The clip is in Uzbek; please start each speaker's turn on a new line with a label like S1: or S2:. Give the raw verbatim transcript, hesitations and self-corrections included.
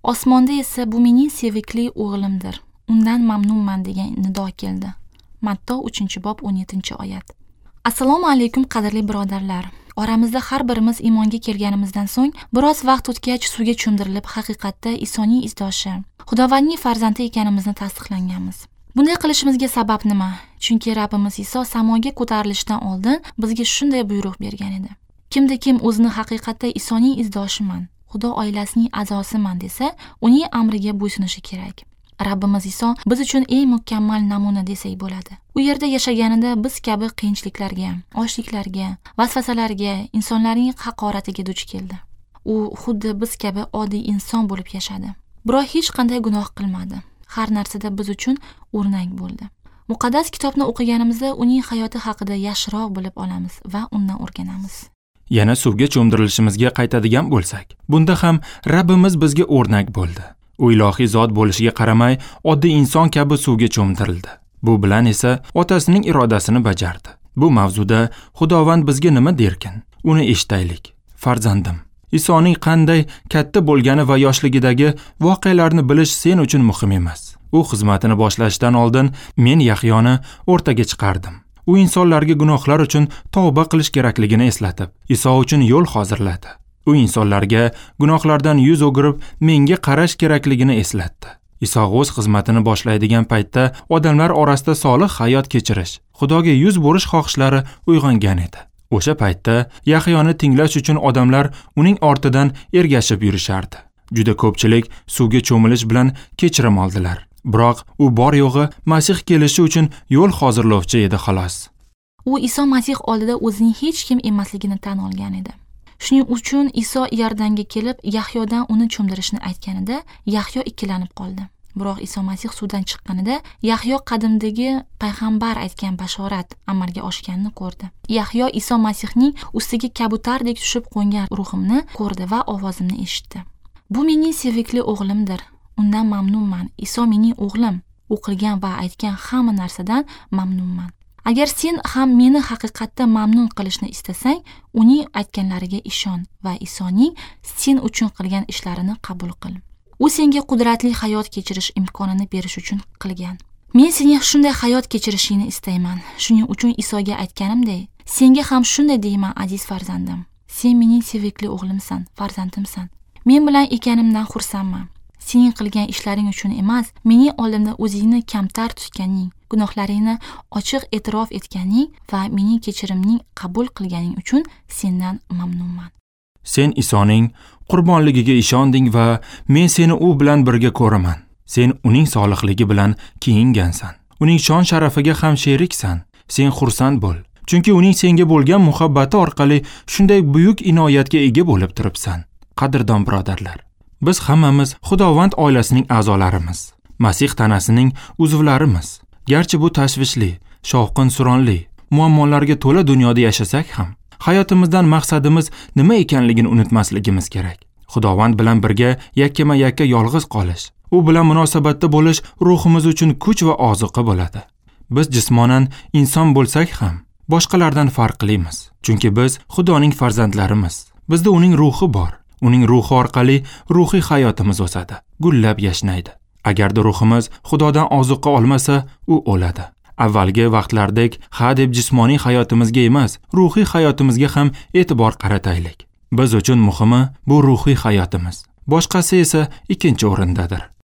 S1: Osmonda esa bu mening sevikli o'g'limdir, undan mamnunman degan nido keldi. Matto uchinchi bob o'n yettinchi oyat. Assalomu alaykum qadrli birodarlar. Oramizda har birimiz iymonga kelganimizdan so'ng biroz vaqt o'tgach suvga cho'mdirilib haqiqatda Isoning izdoshi, Xudovandning farzandi ekanimizni tasdiqlanganmiz. Bunday qilishimizga sabab nima? Chunki Rabbimiz Iso samoga ko'tarilishdan oldin bizga shunday buyruq bergan edi. Kimda kim o'zini haqiqatda Isoning izdoshiman, Xudo oilasining a'zosiman desa, uning amriga bo'ysunishi kerak. Rabbimiz Iso biz uchun eng mukammal namuna desak bo'ladi. U yerda yashaganida biz kabi qiyinchiliklarga, ochliklarga, vasvasalarga, insonlarning haqoratiga duch keldi. U xuddi biz kabi oddiy inson bo'lib yashadi. Biroq hech qanday gunoh qilmadi. Har narsada biz uchun o'rnak bo'ldi. Muqaddas kitobni o'qiganimizda uning hayoti haqida yaxshiroq bilib olamiz va undan o'rganamiz.
S2: Yana suvga cho'mdirilishimizga qaytadigan bo'lsak, bunda ham Rabbimiz bizga o'rnak bo'ldi. U ilohiy zot bo'lishiga qaramay, oddiy inson kabi suvga cho'mdirildi. Bu bilan esa otasining irodasini bajardi. Bu mavzuda Xudovand bizga nima derkin? Uni eshitaylik. Farzandim, Isoning qanday katta bo'lgani va yoshligidagi voqealarni bilish sen uchun muhim emas. U xizmatini boshlashdan oldin men Yahyoni o'rtaga chiqardim. U insonlarga gunohlar uchun tavba qilish kerakligini eslatib, Iso uchun yo'l hozirladi. U insonlarga gunohlardan yuz o'girib, menga qarash kerakligini eslatdi. Iso o'z xizmatini boshlaydigan paytda odamlar orasida solih hayot kechirish, Xudoga yuz bo'rish xohishlari uyg'ongan edi. O'sha paytda Yahyoni tinglash uchun odamlar uning ortidan ergashib yurishardi. Juda ko'pchilik suvga cho'milish bilan kechirim oldilar. Biroq u bor yo'g'i Masih kelishi uchun yo'l hozirlovchi edi xolos.
S1: U Iso Masih oldida o'zining hech kim emasligini tan olgan edi. Shuning uchun Iso Yordanga kelib Yahyodan uni cho'mdirishni aytganida Yahyo ikkilanib qoldi. Biroq Iso Masih suvdan chiqqanida Yahyo qadimdagi payg'ambar aytgan bashorat amalga oshganini ko'rdi. Yahyo Iso Masihning ustiga kabutardek tushib qo'ngan ruhimni ko'rdi va ovozimni eshitdi. Bu mening sevikli o'g'limdir. Undan mamnunman. Iso mening o'g'lim. U qilgan va aytgan hamma narsadan mamnunman. Agar sen ham meni haqiqatda mamnun qilishni istasang, uning aytganlariga ishon va Isoning sen uchun qilgan ishlarini qabul qil. U senga qudratli hayot kechirish imkonini berish uchun qilgan. Men sening shunday hayot kechirishingni istayman. Shuning uchun Isoga aytganimdek, senga ham shunday deyman, aziz farzandim. Sen mening sevikli o'g'limsan, farzandimsan. Men bilan ekanimdan xursandman. Sening qilgan ishlaring uchun emas, mening oldimda o'zingni kamtar tutganing, gunohlaringni ochiq e'tirof etganing va mening kechirimning qabul qilganing uchun sendan mamnunman.
S2: Sen Isoning qurbonligiga ishonding va men seni u bilan birga ko'raman. Sen uning solihligi bilan kiyingansan. Uning shon sharafiga ham sheriksan. Sen xursand bo'l. Chunki uning senga bo'lgan muhabbati orqali shunday buyuk inoyatga ega bo'lib turibsan. Qadrdon birodarlar, biz hammamiz Xudovand oilasining a'zolarimiz, Masih tanasining uzvlarimiz. Garchi bu tashvishli, shovqin-suronli, muammolarga to'la dunyoda yashasak ham, hayotimizdan maqsadimiz nima ekanligini unutmasligimiz kerak. Xudovand bilan birga yakkama-yakka yolg'iz qolish, u bilan munosabatda bo'lish ruhimiz uchun kuch va ozuqa bo'ladi. Biz jismonan inson bo'lsak ham boshqalardan farqlimiz. Chunki biz Xudoning farzandlarimiz. Bizda uning ruhi bor. Uning ruhi orqali ruhiy hayotimiz o'sadi, gullab yashnaydi. Agarda ruhimiz Xudodan ozuqa olmasa, u o'ladi. Avvalgi vaqtlardek ha deb jismoniy hayotimizga emas, ruhiy hayotimizga ham e'tibor qarataylik. Biz uchun muhimi bu ruhiy hayotimiz. Boshqasi esa ikkinchi o'rindadir.